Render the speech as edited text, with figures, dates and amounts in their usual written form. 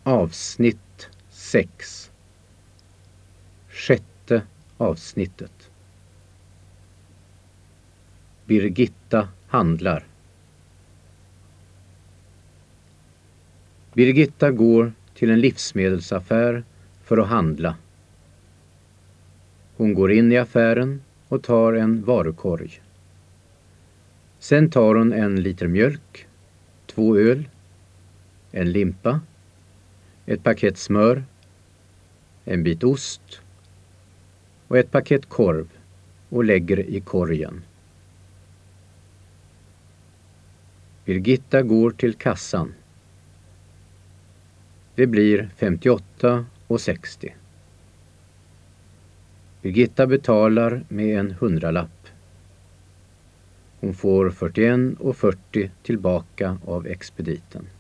Avsnitt 6. 6:e avsnittet. Birgitta handlar. Birgitta går till en livsmedelsaffär för att handla. Hon går in i affären och tar en varukorg. Sen tar hon en liter mjölk, 2 öl, en limpa, ett paket smör, en bit ost och ett paket korv och lägger i korgen. Birgitta går till kassan. Det blir 58,60. Birgitta betalar med en 100-lapp. Hon får 41,40 tillbaka av expediten.